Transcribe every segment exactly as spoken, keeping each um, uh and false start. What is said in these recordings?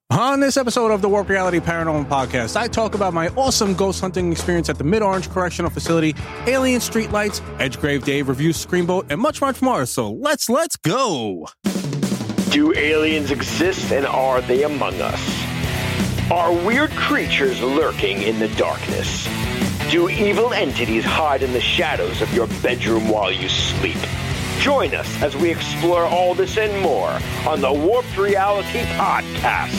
On this episode of the Warp Reality Paranormal Podcast, I talk about my awesome ghost hunting experience at the Mid-Orange Correctional Facility, alien streetlights, Edgegrave Dave reviews Screamboat, and much, much more. So let's, let's go. Do aliens exist, and are they among us? Are weird creatures lurking in the darkness? Do evil entities hide in the shadows of your bedroom while you sleep? Join us as we explore all this and more on the Warped Reality Podcast.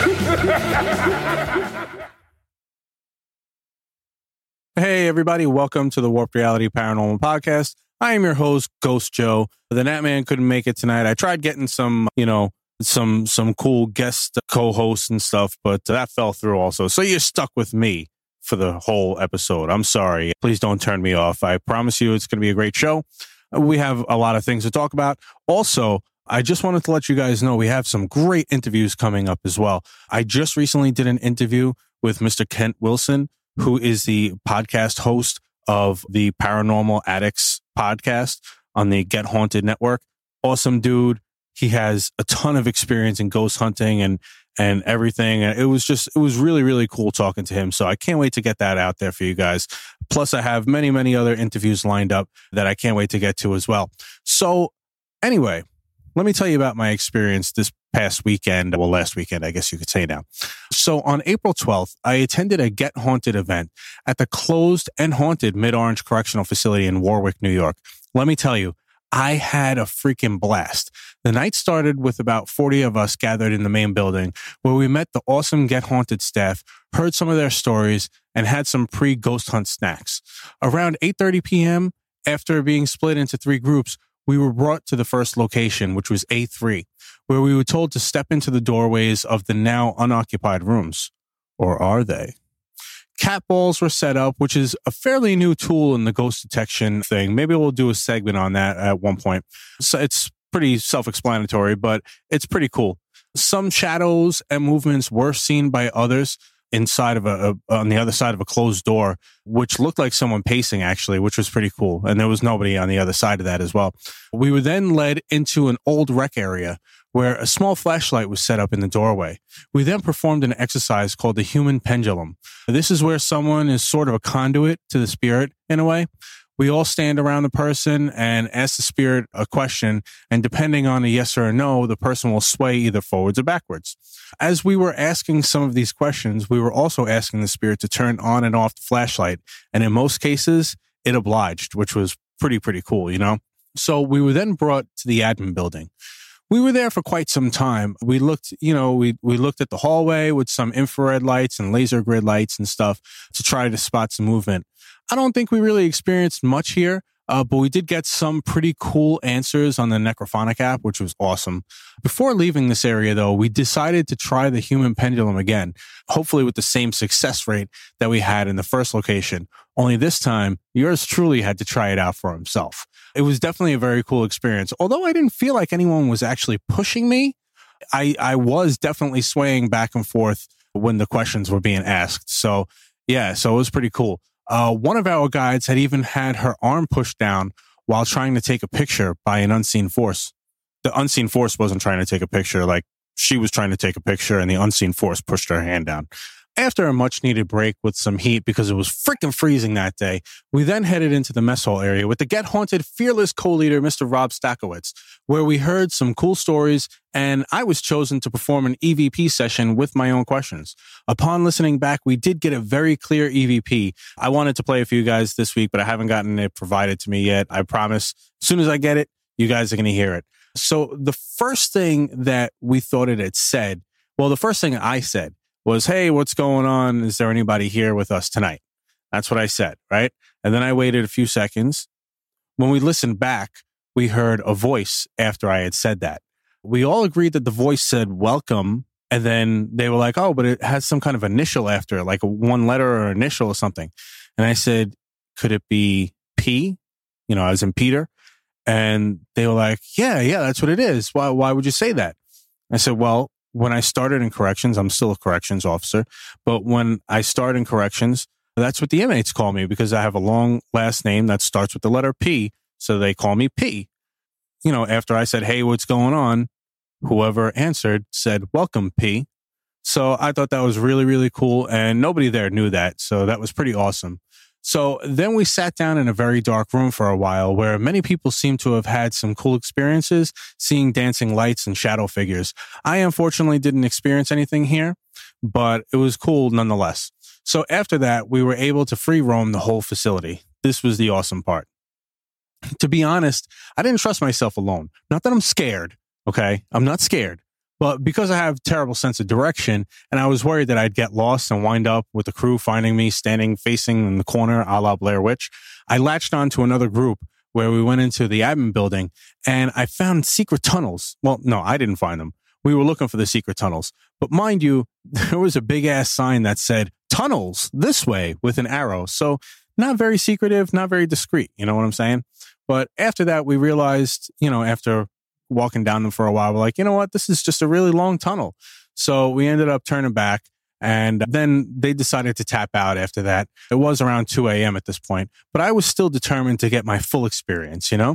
Hey, everybody. Welcome to the Warped Reality Paranormal Podcast. I am your host, Ghost Joe. The Natman couldn't make it tonight. I tried getting some, you know, some some cool guest co-hosts and stuff, but that fell through also. So you're stuck with me for the whole episode. I'm sorry. Please don't turn me off. I promise you it's going to be a great show. We have a lot of things to talk about. Also, I just wanted to let you guys know we have some great interviews coming up as well. I just recently did an interview with Mister Kent Wilson, who is the podcast host of the Paranormal Addicts podcast on the Get Haunted Network. Awesome dude. He has a ton of experience in ghost hunting and and everything. And it was just, it was really, really cool talking to him. So I can't wait to get that out there for you guys. Plus, I have many, many other interviews lined up that I can't wait to get to as well. So anyway, let me tell you about my experience this past weekend. Well, last weekend, I guess you could say now. So on April twelfth, I attended a Get Haunted event at the closed and haunted Mid-Orange Correctional Facility in Warwick, New York. Let me tell you, I had a freaking blast. The night started with about forty of us gathered in the main building where we met the awesome Get Haunted staff, heard some of their stories, and had some pre-ghost hunt snacks. Around eight thirty p.m., after being split into three groups, we were brought to the first location, which was A three, where we were told to step into the doorways of the now unoccupied rooms. Or are they? Cat balls were set up, which is a fairly new tool in the ghost detection thing. Maybe we'll do a segment on that at one point. So it's pretty self-explanatory, but it's pretty cool. Some shadows and movements were seen by others inside of a, a on the other side of a closed door, which looked like someone pacing actually, which was pretty cool. And there was nobody on the other side of that as well. We were then led into an old rec area where a small flashlight was set up in the doorway. We then performed an exercise called the human pendulum. This is where someone is sort of a conduit to the spirit in a way. We all stand around the person and ask the spirit a question, and depending on a yes or a no, the person will sway either forwards or backwards. As we were asking some of these questions, we were also asking the spirit to turn on and off the flashlight, and in most cases, it obliged, which was pretty, pretty cool, you know? So we were then brought to the admin building. We were there for quite some time. We looked, you know, we we looked at the hallway with some infrared lights and laser grid lights and stuff to try to spot some movement. I don't think we really experienced much here, uh, but we did get some pretty cool answers on the Necrophonic app, which was awesome. Before leaving this area, though, we decided to try the human pendulum again, hopefully with the same success rate that we had in the first location. Only this time, yours truly had to try it out for himself. It was definitely a very cool experience. Although I didn't feel like anyone was actually pushing me, I, I was definitely swaying back and forth when the questions were being asked. So, yeah, so it was pretty cool. Uh, one of our guides had even had her arm pushed down while trying to take a picture by an unseen force. The unseen force wasn't trying to take a picture, like she was trying to take a picture and the unseen force pushed her hand down. After a much-needed break with some heat because it was freaking freezing that day, we then headed into the mess hall area with the Get Haunted fearless co-leader, Mister Rob Stakowitz, where we heard some cool stories, and I was chosen to perform an E V P session with my own questions. Upon listening back, we did get a very clear E V P. I wanted to play a few guys this week, but I haven't gotten it provided to me yet. I promise, as soon as I get it, you guys are going to hear it. So the first thing that we thought it had said, well, the first thing I said, was, hey, what's going on? Is there anybody here with us tonight? That's what I said, right? And then I waited a few seconds. When we listened back, we heard a voice after I had said that. We all agreed that the voice said welcome. And then they were like, oh, but it has some kind of initial after it, like a one letter or initial or something. And I said, could it be P? You know, as in Peter. And they were like, yeah, yeah, that's what it is. Why, why would you say that? I said, well, when I started in corrections, I'm still a corrections officer, but when I start in corrections, that's what the inmates call me because I have a long last name that starts with the letter P. So they call me P. You know, after I said, hey, what's going on? Whoever answered said, welcome, P. So I thought that was really, really cool. And nobody there knew that. So that was pretty awesome. So then we sat down in a very dark room for a while where many people seem to have had some cool experiences seeing dancing lights and shadow figures. I unfortunately didn't experience anything here, but it was cool nonetheless. So after that, we were able to free roam the whole facility. This was the awesome part. To be honest, I didn't trust myself alone. Not that I'm scared, okay? I'm not scared. But because I have a terrible sense of direction, and I was worried that I'd get lost and wind up with the crew finding me standing facing in the corner a la Blair Witch, I latched on to another group where we went into the admin building, and I found secret tunnels. Well, no, I didn't find them. We were looking for the secret tunnels. But mind you, there was a big-ass sign that said, tunnels, this way, with an arrow. So not very secretive, not very discreet, you know what I'm saying? But after that, we realized, you know, after walking down them for a while, we're like, you know what, this is just a really long tunnel. So we ended up turning back, and then they decided to tap out after that. It was around two a.m. at this point, but I was still determined to get my full experience, you know?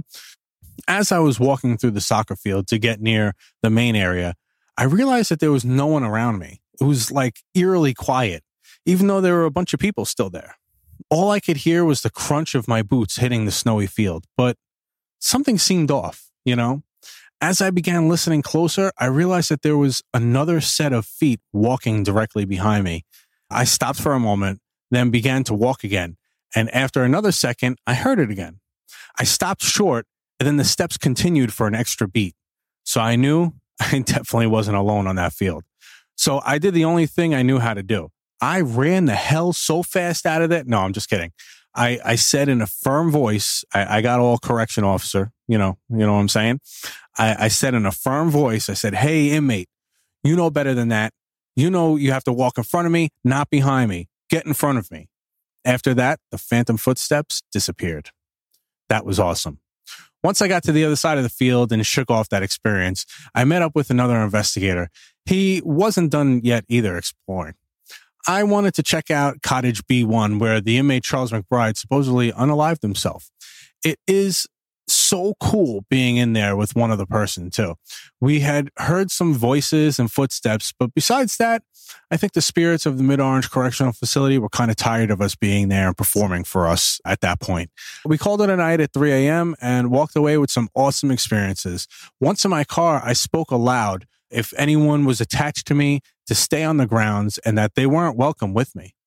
As I was walking through the soccer field to get near the main area, I realized that there was no one around me. It was like eerily quiet, even though there were a bunch of people still there. All I could hear was the crunch of my boots hitting the snowy field, but something seemed off, you know? As I began listening closer, I realized that there was another set of feet walking directly behind me. I stopped for a moment, then began to walk again. And after another second, I heard it again. I stopped short, and then the steps continued for an extra beat. So I knew I definitely wasn't alone on that field. So I did the only thing I knew how to do. I ran the hell so fast out of that. No, I'm just kidding. I, I said in a firm voice, I, I got all correction officer, you know, you know what I'm saying? I, I said in a firm voice, I said, hey, inmate, you know better than that. You know you have to walk in front of me, not behind me. Get in front of me. After that, the phantom footsteps disappeared. That was awesome. Once I got to the other side of the field and shook off that experience, I met up with another investigator. He wasn't done yet either exploring. I wanted to check out Cottage B one, where the inmate Charles McBride supposedly unalived himself. It is so cool being in there with one other person, too. We had heard some voices and footsteps, but besides that, I think the spirits of the Mid-Orange Correctional Facility were kind of tired of us being there and performing for us at that point. We called it a night at three a.m. and walked away with some awesome experiences. Once in my car, I spoke aloud if anyone was attached to me to stay on the grounds and that they weren't welcome with me.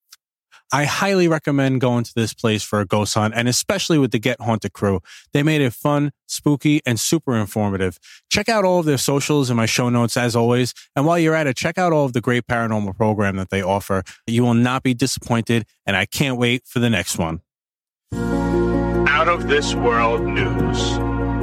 I highly recommend going to this place for a ghost hunt, and especially with the Get Haunted crew. They made it fun, spooky, and super informative. Check out all of their socials in my show notes, as always. And while you're at it, check out all of the great paranormal program that they offer. You will not be disappointed, and I can't wait for the next one. Out of this world news.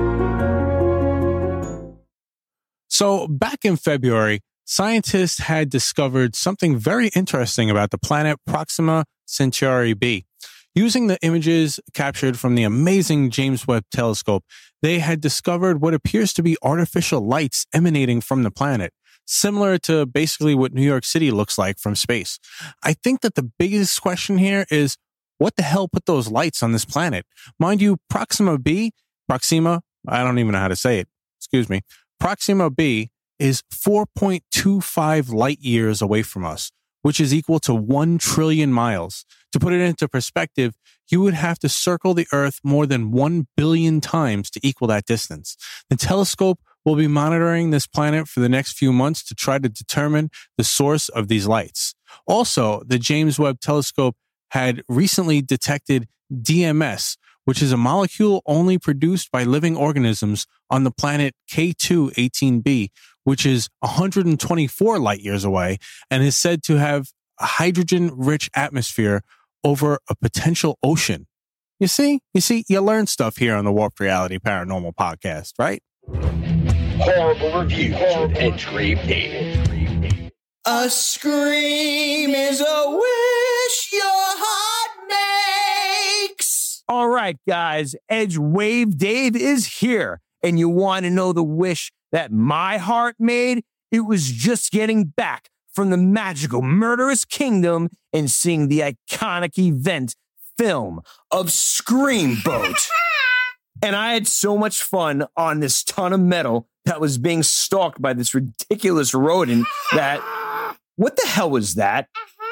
So back in February, scientists had discovered something very interesting about the planet Proxima Centauri b. Using the images captured from the amazing James Webb Telescope, they had discovered what appears to be artificial lights emanating from the planet, similar to basically what New York City looks like from space. I think that the biggest question here is, what the hell put those lights on this planet? Mind you, Proxima b, Proxima, I don't even know how to say it, excuse me, Proxima b is four point two five light years away from us, which is equal to one trillion miles. To put it into perspective, you would have to circle the Earth more than one billion times to equal that distance. The telescope will be monitoring this planet for the next few months to try to determine the source of these lights. Also, the James Webb Telescope had recently detected D M S, which is a molecule only produced by living organisms on the planet K two eighteen b, which is one hundred twenty-four light years away and is said to have a hydrogen-rich atmosphere over a potential ocean. You see? You see, you learn stuff here on the Warped Reality Paranormal Podcast, right? Horrible reviews with Edgegrave David. A scream is a wish your heart makes. All right, guys, Edge Wave Dave is here. And you want to know the wish that my heart made? It was just getting back from the magical murderous kingdom and seeing the iconic event film of Scream Boat. And I had so much fun on this ton of metal that was being stalked by this ridiculous rodent that What the hell was that?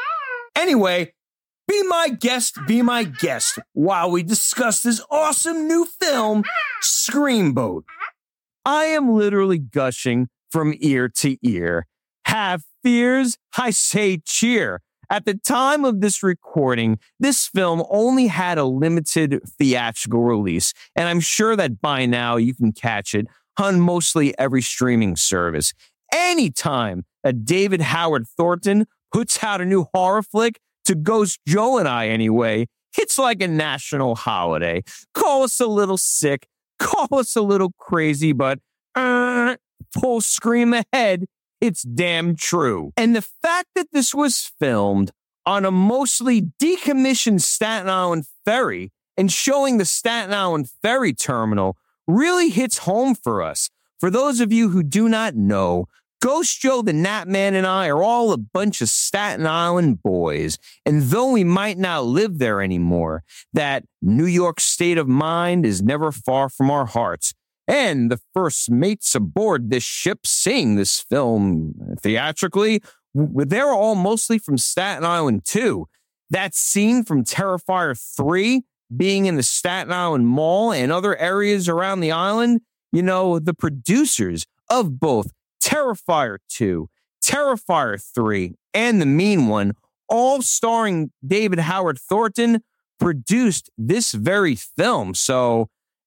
Anyway, be my guest, be my guest while we discuss this awesome new film, Screamboat. I am literally gushing from ear to ear. Have fears? I say cheer. At the time of this recording, this film only had a limited theatrical release, and I'm sure that by now you can catch it on mostly every streaming service. Anytime that David Howard Thornton puts out a new horror flick, to Ghost Joe and I anyway, it's like a national holiday. Call us a little sick, call us a little crazy, but uh, full scream ahead, it's damn true. And the fact that this was filmed on a mostly decommissioned Staten Island ferry and showing the Staten Island ferry terminal really hits home for us. For those of you who do not know, Ghost Joe, the Nat Man, and I are all a bunch of Staten Island boys. And though we might not live there anymore, that New York state of mind is never far from our hearts. And the first mates aboard this ship seeing this film theatrically, they're all mostly from Staten Island too. That scene from Terrifier three, being in the Staten Island Mall and other areas around the island, you know, the producers of both Terrifier two, Terrifier three, and The Mean One, all starring David Howard Thornton, produced this very film. So,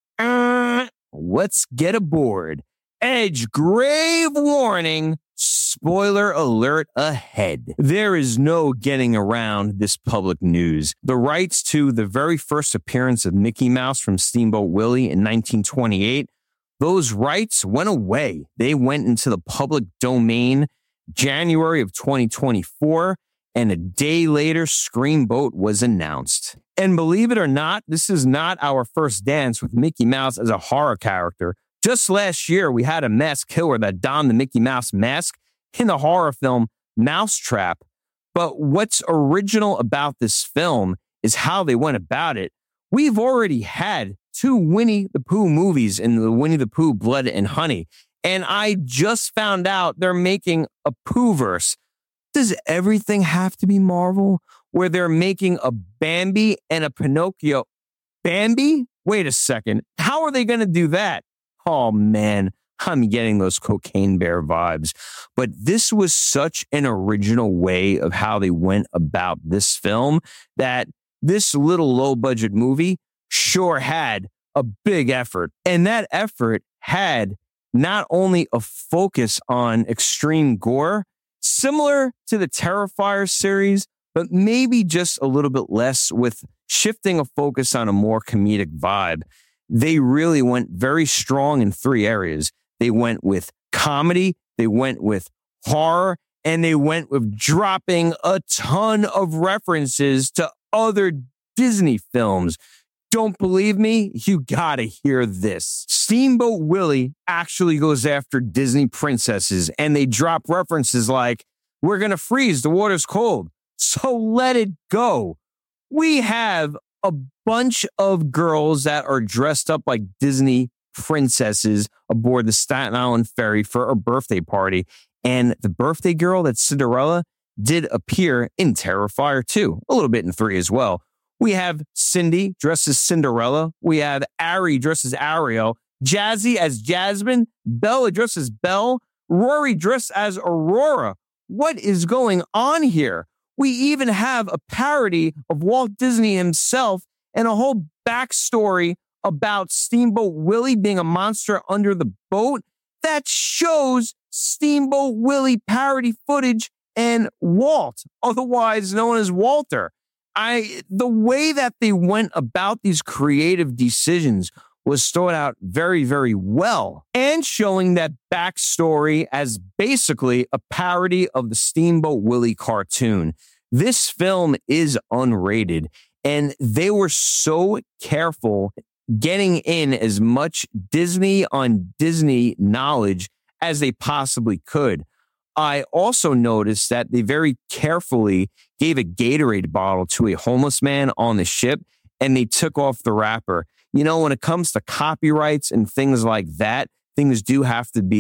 uh, let's get aboard. Edge, grave warning, spoiler alert ahead. There is no getting around this public news. The rights to the very first appearance of Mickey Mouse from Steamboat Willie in nineteen twenty-eight, those rights went away. They went into the public domain January of twenty twenty-four, and a day later, Screamboat was announced. And believe it or not, this is not our first dance with Mickey Mouse as a horror character. Just last year, we had a mask killer that donned the Mickey Mouse mask in the horror film Mousetrap. But what's original about this film is how they went about it. We've already had two Winnie the Pooh movies in the Winnie the Pooh Blood and Honey. And I just found out they're making a Poohverse. Does everything have to be Marvel? Where they're making a Bambi and a Pinocchio. Bambi? Wait a second. How are they going to do that? Oh, man, I'm getting those Cocaine Bear vibes. But this was such an original way of how they went about this film that this little low-budget movie sure had a big effort. And that effort had not only a focus on extreme gore, similar to the Terrifier series, but maybe just a little bit less, with shifting a focus on a more comedic vibe. They really went very strong in three areas. They went with comedy, they went with horror, and they went with dropping a ton of references to other Disney films. Don't believe me? You gotta hear this. Steamboat Willie actually goes after Disney princesses, and they drop references like, "We're gonna freeze, the water's cold, so let it go." We have a bunch of girls that are dressed up like Disney princesses aboard the Staten Island ferry for a birthday party. And the birthday girl, that's Cinderella, did appear in Terrifier two, a little bit in three as well. We have Cindy dressed as Cinderella. We have Ari dressed as Ariel. Jazzy as Jasmine. Bella dressed as Belle. Rory dressed as Aurora. What is going on here? We even have a parody of Walt Disney himself and a whole backstory about Steamboat Willie being a monster under the boat that shows Steamboat Willie parody footage and Walt, otherwise known as Walter. I the way that they went about these creative decisions was thought out very, very well, and showing that backstory as basically a parody of the Steamboat Willie cartoon. This film is unrated, and they were so careful getting in as much Disney on Disney knowledge as they possibly could. I also noticed that they very carefully gave a Gatorade bottle to a homeless man on the ship, and they took off the wrapper. You know, when it comes to copyrights and things like that, things do have to be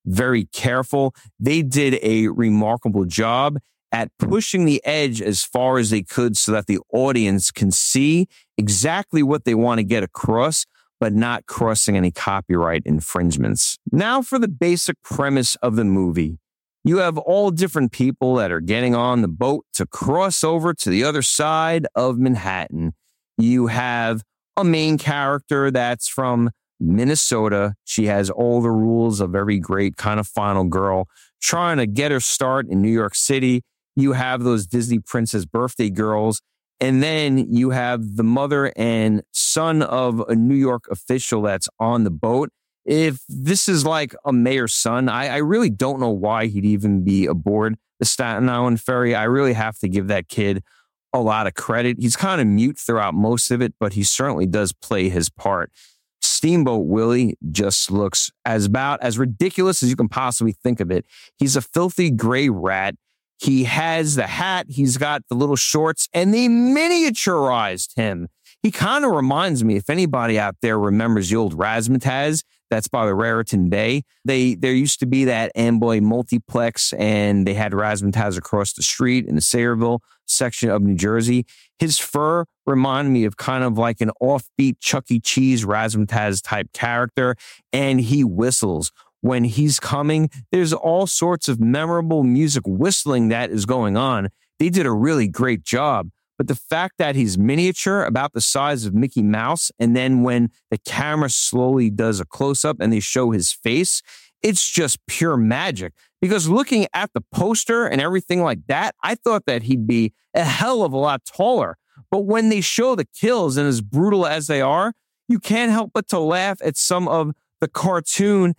very careful. They did a remarkable job at pushing the edge as far as they could so that the audience can see exactly what they want to get across, but not crossing any copyright infringements. Now for the basic premise of the movie. You have all different people that are getting on the boat to cross over to the other side of Manhattan. You have a main character that's from Minnesota. She has all the rules of every great kind of final girl trying to get her start in New York City. You have those Disney Princess birthday girls. And then you have the mother and son of a New York official that's on the boat. If this is like a mayor's son, I, I really don't know why he'd even be aboard the Staten Island ferry. I really have to give that kid a lot of credit. He's kind of mute throughout most of it, but he certainly does play his part. Steamboat Willie just looks as about as ridiculous as you can possibly think of it. He's a filthy gray rat. He has the hat, he's got the little shorts, and they miniaturized him. He kind of reminds me, if anybody out there remembers the old Razzmatazz, that's by the Raritan Bay. They There used to be that Amboy multiplex, and they had Razzmatazz across the street in the Sayreville section of New Jersey. His fur reminded me of kind of like an offbeat Chuck E. Cheese Razzmatazz type character, and he whistles. When he's coming, there's all sorts of memorable music whistling that is going on. They did a really great job. But the fact that he's miniature, about the size of Mickey Mouse, and then when the camera slowly does a close-up and they show his face, it's just pure magic. Because looking at the poster and everything like that, I thought that he'd be a hell of a lot taller. But when they show the kills, and as brutal as they are, you can't help but to laugh at some of the cartoon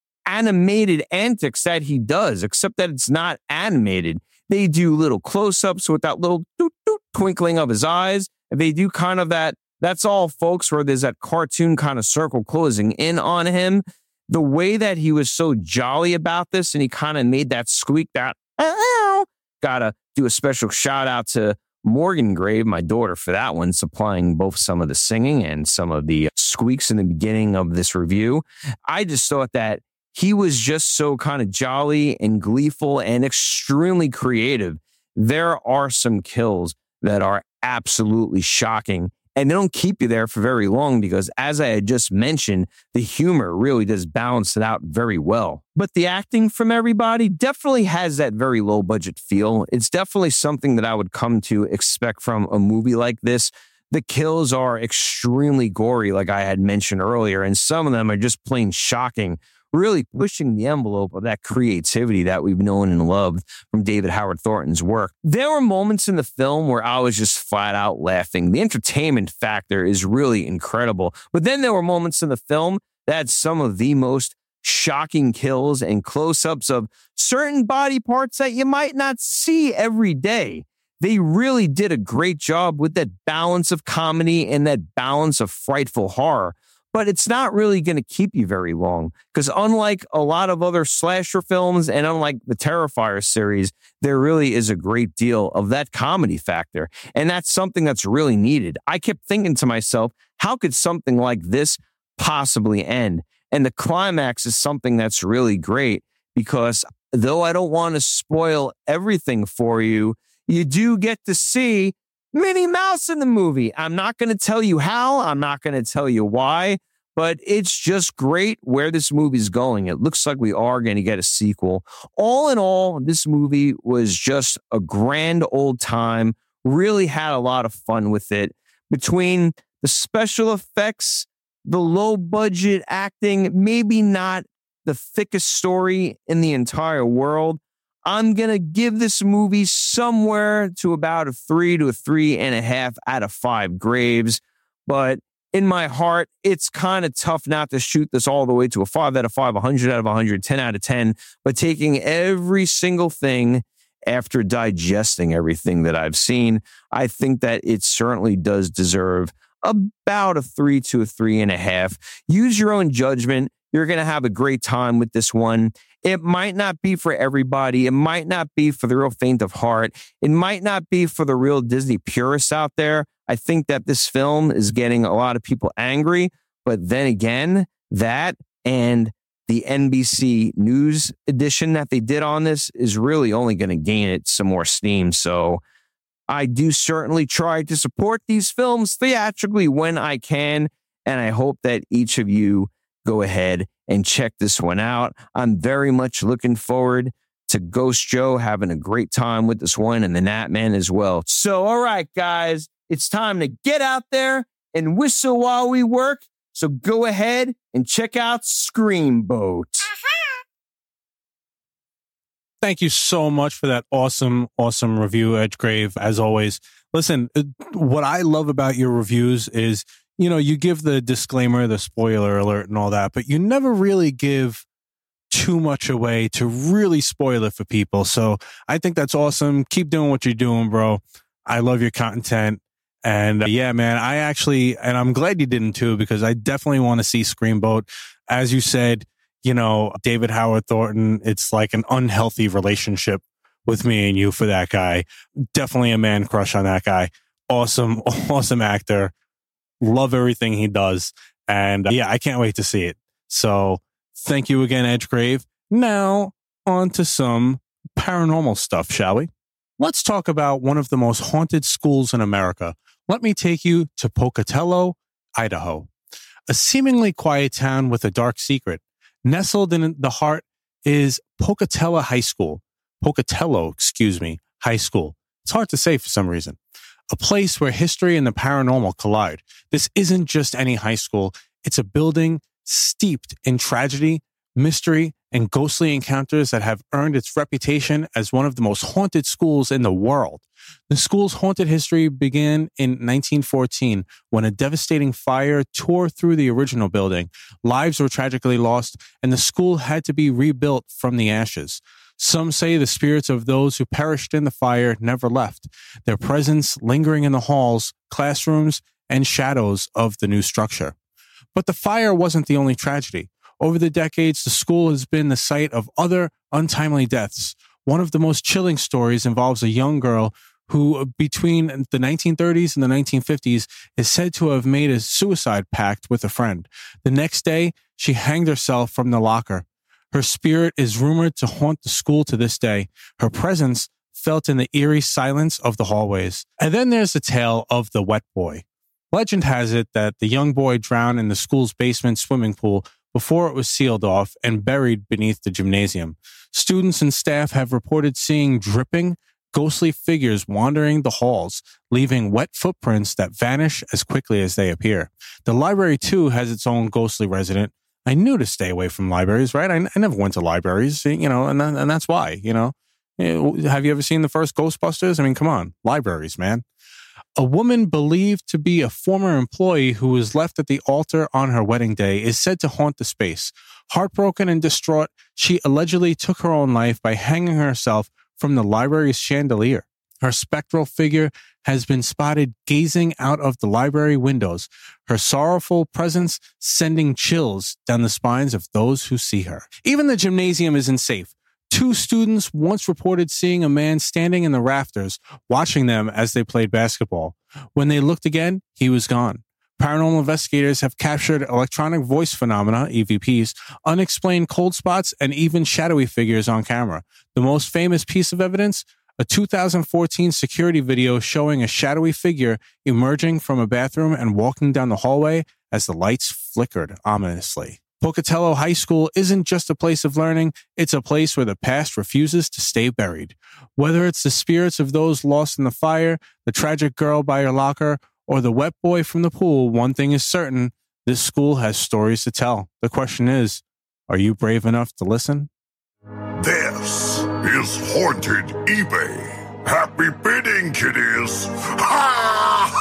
animated antics that he does, except that it's not animated. They do little close-ups with that little doot, doot, twinkling of his eyes. They do kind of that, that's all, folks, where there's that cartoon kind of circle closing in on him. The way that he was so jolly about this, and he kind of made that squeak, that, ow, gotta do a special shout out to Morgan Grave, my daughter, for that one, supplying both some of the singing and some of the squeaks in the beginning of this review. I just thought that he was just so kind of jolly and gleeful and extremely creative. There are some kills that are absolutely shocking, and they don't keep you there for very long because, as I had just mentioned, the humor really does balance it out very well. But the acting from everybody definitely has that very low budget feel. It's definitely something that I would come to expect from a movie like this. The kills are extremely gory, like I had mentioned earlier, and some of them are just plain shocking, really pushing the envelope of that creativity that we've known and loved from David Howard Thornton's work. There were moments in the film where I was just flat out laughing. The entertainment factor is really incredible. But then there were moments in the film that had some of the most shocking kills and close-ups of certain body parts that you might not see every day. They really did a great job with that balance of comedy and that balance of frightful horror. But it's not really going to keep you very long because unlike a lot of other slasher films and unlike the Terrifier series, there really is a great deal of that comedy factor. And that's something that's really needed. I kept thinking to myself, how could something like this possibly end? And the climax is something that's really great because though I don't want to spoil everything for you, you do get to see Minnie Mouse in the movie. I'm not going to tell you how. I'm not going to tell you why, but it's just great where this movie's going. It looks like we are going to get a sequel. All in all, this movie was just a grand old time. Really had a lot of fun with it. Between the special effects, the low budget acting, maybe not the thickest story in the entire world, I'm going to give this movie somewhere to about a three to a three and a half out of five graves. But in my heart, it's kind of tough not to shoot this all the way to a five out of five, one hundred out of one hundred, ten out of ten. But taking every single thing after digesting everything that I've seen, I think that it certainly does deserve about a three to a three and a half. Use your own judgment. You're going to have a great time with this one. It might not be for everybody. It might not be for the real faint of heart. It might not be for the real Disney purists out there. I think that this film is getting a lot of people angry. But then again, that and the N B C News edition that they did on this is really only going to gain it some more steam. So I do certainly try to support these films theatrically when I can, and I hope that each of you go ahead and check this one out. I'm very much looking forward to Ghost Joe having a great time with this one, and the Nat Man as well. So, all right, guys, it's time to get out there and whistle while we work. So go ahead and check out Screamboat. Thank you so much for that awesome, awesome review, Edgegrave, as always. Listen, what I love about your reviews is, you know, you give the disclaimer, the spoiler alert and all that, but you never really give too much away to really spoil it for people. So I think that's awesome. Keep doing what you're doing, bro. I love your content. And uh, yeah, man, I actually, and I'm glad you didn't too, because I definitely want to see Screamboat. As you said, you know, David Howard Thornton, it's like an unhealthy relationship with me and you for that guy. Definitely a man crush on that guy. Awesome, awesome actor. Love everything he does. And uh, yeah, I can't wait to see it. So thank you again, Edgegrave. Now on to some paranormal stuff, shall we? Let's talk about one of the most haunted schools in America. Let me take you to Pocatello, Idaho, a seemingly quiet town with a dark secret. Nestled in the heart is Pocatello High School. Pocatello, excuse me, High School. It's hard to say for some reason. A place where history and the paranormal collide. This isn't just any high school. It's a building steeped in tragedy, mystery, and ghostly encounters that have earned its reputation as one of the most haunted schools in the world. The school's haunted history began in nineteen fourteen when a devastating fire tore through the original building. Lives were tragically lost, and the school had to be rebuilt from the ashes. Some say the spirits of those who perished in the fire never left, their presence lingering in the halls, classrooms, and shadows of the new structure. But the fire wasn't the only tragedy. Over the decades, the school has been the site of other untimely deaths. One of the most chilling stories involves a young girl who, between the nineteen thirties and the nineteen fifties, is said to have made a suicide pact with a friend. The next day, she hanged herself from the locker. Her spirit is rumored to haunt the school to this day. Her presence felt in the eerie silence of the hallways. And then there's the tale of the wet boy. Legend has it that the young boy drowned in the school's basement swimming pool before it was sealed off and buried beneath the gymnasium. Students and staff have reported seeing dripping, ghostly figures wandering the halls, leaving wet footprints that vanish as quickly as they appear. The library, too, has its own ghostly resident. I knew to stay away from libraries, right? I, I never went to libraries, you know, and, and that's why, you know. Have you ever seen the first Ghostbusters? I mean, come on, libraries, man. A woman believed to be a former employee who was left at the altar on her wedding day is said to haunt the space. Heartbroken and distraught, she allegedly took her own life by hanging herself from the library's chandelier. Her spectral figure has been spotted gazing out of the library windows, her sorrowful presence sending chills down the spines of those who see her. Even the gymnasium isn't safe. Two students once reported seeing a man standing in the rafters, watching them as they played basketball. When they looked again, he was gone. Paranormal investigators have captured electronic voice phenomena, E V Ps, unexplained cold spots, and even shadowy figures on camera. The most famous piece of evidence? A two thousand fourteen security video showing a shadowy figure emerging from a bathroom and walking down the hallway as the lights flickered ominously. Pocatello High School isn't just a place of learning, it's a place where the past refuses to stay buried. Whether it's the spirits of those lost in the fire, the tragic girl by her locker, or the wet boy from the pool, one thing is certain, this school has stories to tell. The question is, are you brave enough to listen? This is Haunted eBay. Happy bidding, kiddies! Ha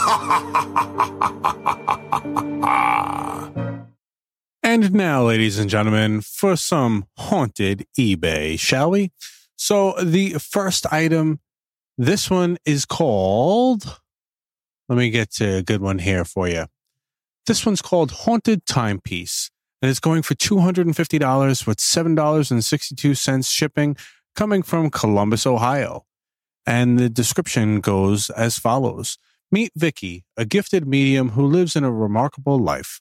ha! And now, ladies and gentlemen, for some haunted eBay, shall we? So the first item, this one is called, let me get to a good one here for you. This one's called Haunted Timepiece, and it's going for two hundred fifty dollars with seven dollars and sixty-two cents shipping, coming from Columbus, Ohio. And the description goes as follows. Meet Vicky, a gifted medium who lives in a remarkable life.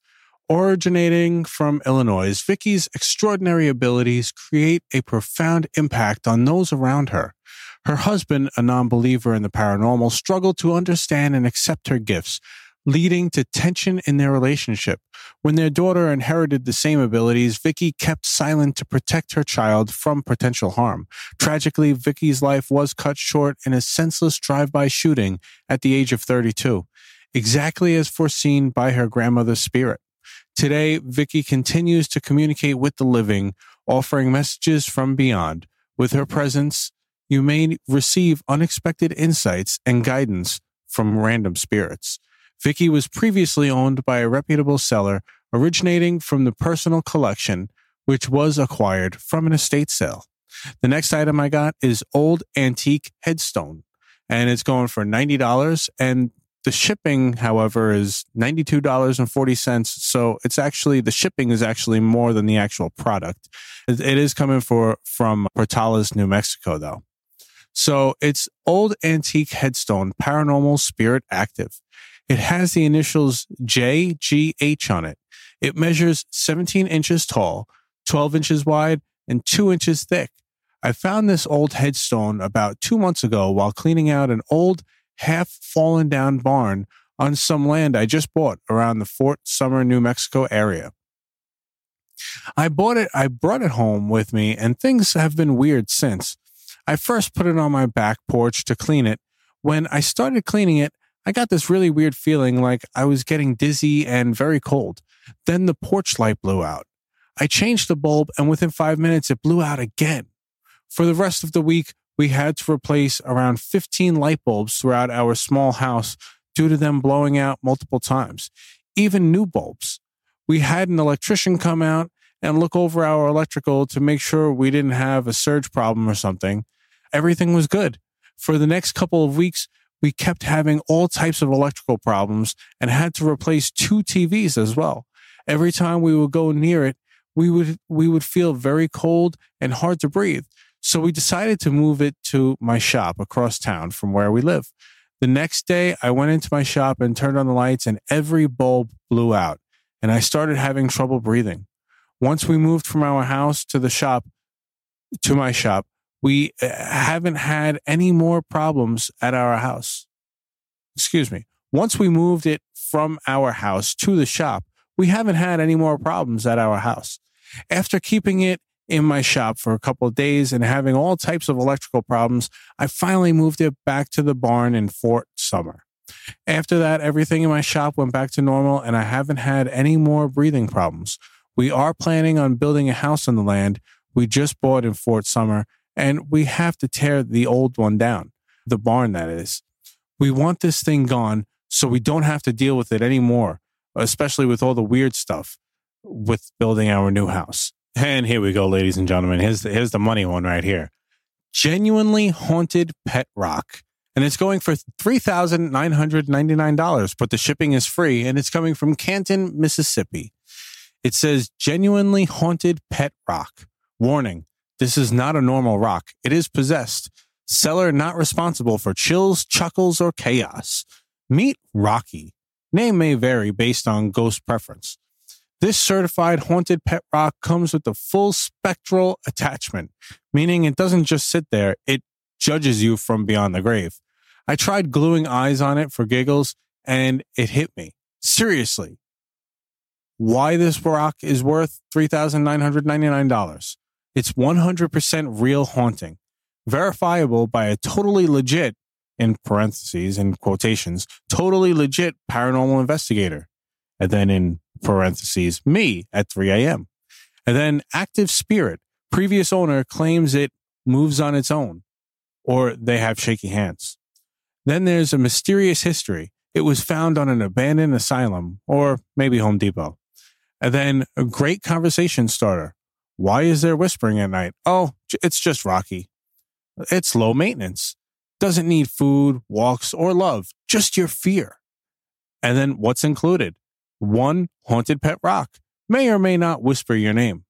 Originating from Illinois, Vicky's extraordinary abilities create a profound impact on those around her. Her husband, a non-believer in the paranormal, struggled to understand and accept her gifts, leading to tension in their relationship. When their daughter inherited the same abilities, Vicky kept silent to protect her child from potential harm. Tragically, Vicky's life was cut short in a senseless drive-by shooting at the age of thirty-two, exactly as foreseen by her grandmother's spirit. Today, Vicky continues to communicate with the living, offering messages from beyond. With her presence, you may receive unexpected insights and guidance from random spirits. Vicky was previously owned by a reputable seller originating from the personal collection, which was acquired from an estate sale. The next item I got is Old Antique Headstone, and it's going for ninety dollars, and the shipping, however, is ninety-two dollars and forty cents. So it's actually, the shipping is actually more than the actual product. It, it is coming for from Portales, New Mexico, though. So it's Old Antique Headstone, Paranormal Spirit Active. It has the initials J G H on it. It measures seventeen inches tall, twelve inches wide, and two inches thick. I found this old headstone about two months ago while cleaning out an old, half-fallen down barn on some land I just bought around the Fort Summer, New Mexico area. I bought it, I brought it home with me, and things have been weird since. I first put it on my back porch to clean it. When I started cleaning it, I got this really weird feeling like I was getting dizzy and very cold. Then the porch light blew out. I changed the bulb, and within five minutes, it blew out again. For the rest of the week, we had to replace around fifteen light bulbs throughout our small house due to them blowing out multiple times, even new bulbs. We had an electrician come out and look over our electrical to make sure we didn't have a surge problem or something. Everything was good. For the next couple of weeks, we kept having all types of electrical problems and had to replace two T Vs as well. Every time we would go near it, we would we would feel very cold and hard to breathe. So we decided to move it to my shop across town from where we live. The next day, I went into my shop and turned on the lights, and every bulb blew out, and I started having trouble breathing. Once we moved from our house to the shop, to my shop, we haven't had any more problems at our house. Excuse me. Once we moved it from our house to the shop, we haven't had any more problems at our house. After keeping it in my shop for a couple of days and having all types of electrical problems, I finally moved it back to the barn in Fort Summer. After that, everything in my shop went back to normal, and I haven't had any more breathing problems. We are planning on building a house on the land we just bought in Fort Summer, and we have to tear the old one down, the barn that is. We want this thing gone so we don't have to deal with it anymore, especially with all the weird stuff with building our new house. And here we go, ladies and gentlemen. Here's the, here's the money one right here. Genuinely Haunted Pet Rock. And it's going for three thousand nine hundred ninety-nine dollars, but the shipping is free, and it's coming from Canton, Mississippi. It says, Genuinely Haunted Pet Rock. Warning, this is not a normal rock. It is possessed. Seller not responsible for chills, chuckles, or chaos. Meet Rocky. Name may vary based on ghost preference. This certified haunted pet rock comes with a full spectral attachment, meaning it doesn't just sit there, it judges you from beyond the grave. I tried gluing eyes on it for giggles, and it hit me. Seriously. Why this rock is worth three thousand nine hundred ninety-nine dollars. It's one hundred percent real haunting, verifiable by a totally legit, in parentheses and quotations, totally legit paranormal investigator. And then in parentheses, me at three a.m. And then active spirit. Previous owner claims it moves on its own, or they have shaky hands. Then there's a mysterious history. It was found on an abandoned asylum, or maybe Home Depot. And then a great conversation starter. Why is there whispering at night? Oh, it's just Rocky. It's low maintenance. Doesn't need food, walks, or love. Just your fear. And then what's included? One haunted pet rock. May or may not whisper your name.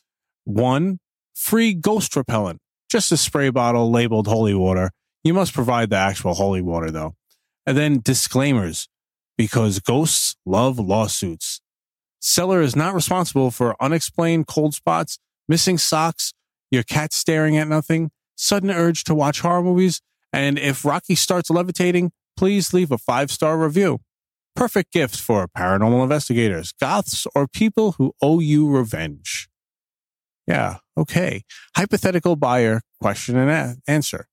One free ghost repellent. Just a spray bottle labeled holy water. You must provide the actual holy water, though. And then disclaimers. Because ghosts love lawsuits. Seller is not responsible for unexplained cold spots, missing socks, your cat staring at nothing, sudden urge to watch horror movies, and if Rocky starts levitating, please leave a five-star review. Perfect gifts for paranormal investigators, goths, or people who owe you revenge. Yeah, okay. Hypothetical buyer, question and a- answer.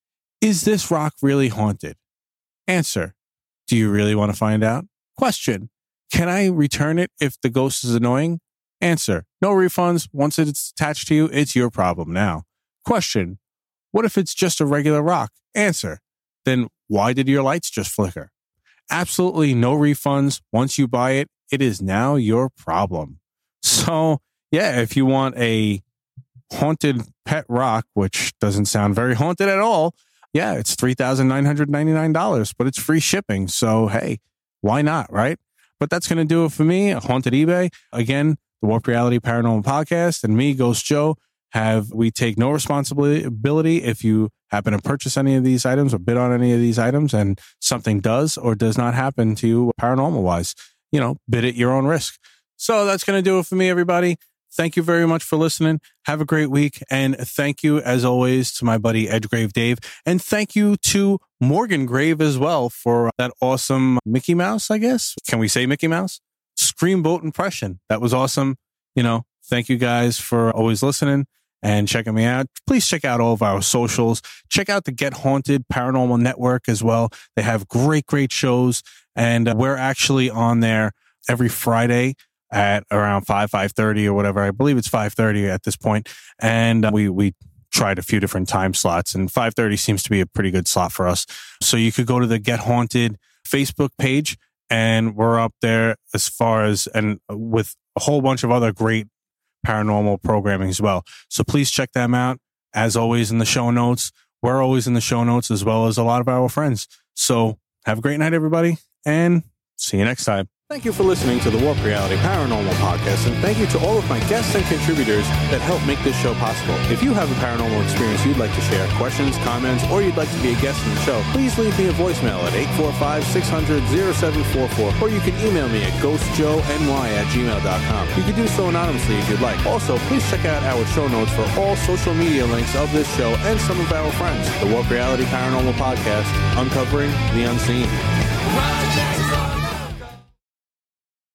Is this rock really haunted? Answer. Do you really want to find out? Question. Can I return it if the ghost is annoying? Answer. No refunds. Once it's attached to you, it's your problem now. Question. What if it's just a regular rock? Answer. Then why did your lights just flicker? Absolutely no refunds. Once you buy it, it is now your problem. So, yeah, if you want a haunted pet rock, which doesn't sound very haunted at all, yeah, it's three thousand nine hundred ninety-nine dollars, but it's free shipping. So, hey, why not, right? But that's going to do it for me, Haunted eBay. Again, the Warped Reality Paranormal Podcast and me, Ghost Joe, have we take no responsibility if you happen to purchase any of these items or bid on any of these items and something does or does not happen to you paranormal wise. You know, bid at your own risk. So that's going to do it for me, everybody. Thank you very much for listening. Have a great week. And thank you, as always, to my buddy Edgegrave Dave. And thank you to Morgan Grave as well for that awesome Mickey Mouse, I guess. Can we say Mickey Mouse? Screamboat impression. That was awesome. You know, thank you guys for always listening and checking me out. Please check out all of our socials. Check out the Get Haunted Paranormal Network as well. They have great, great shows. And uh, we're actually on there every Friday at around five, five thirty or whatever. I believe it's five thirty at this point. And uh, we, we tried a few different time slots, and five thirty seems to be a pretty good slot for us. So you could go to the Get Haunted Facebook page, and we're up there as far as, and with a whole bunch of other great paranormal programming as well. So please check them out. As always in the show notes, we're always in the show notes as well as a lot of our friends. So have a great night, everybody, and see you next time. Thank you for listening to the Warped Reality Paranormal Podcast, and thank you to all of my guests and contributors that help make this show possible. If you have a paranormal experience you'd like to share, questions, comments, or you'd like to be a guest in the show, please leave me a voicemail at eight four five, six hundred, oh seven four four, or you can email me at ghost joe n y at gmail dot com. You can do so anonymously if you'd like. Also, please check out our show notes for all social media links of this show and some of our friends. The Warped Reality Paranormal Podcast, uncovering the unseen.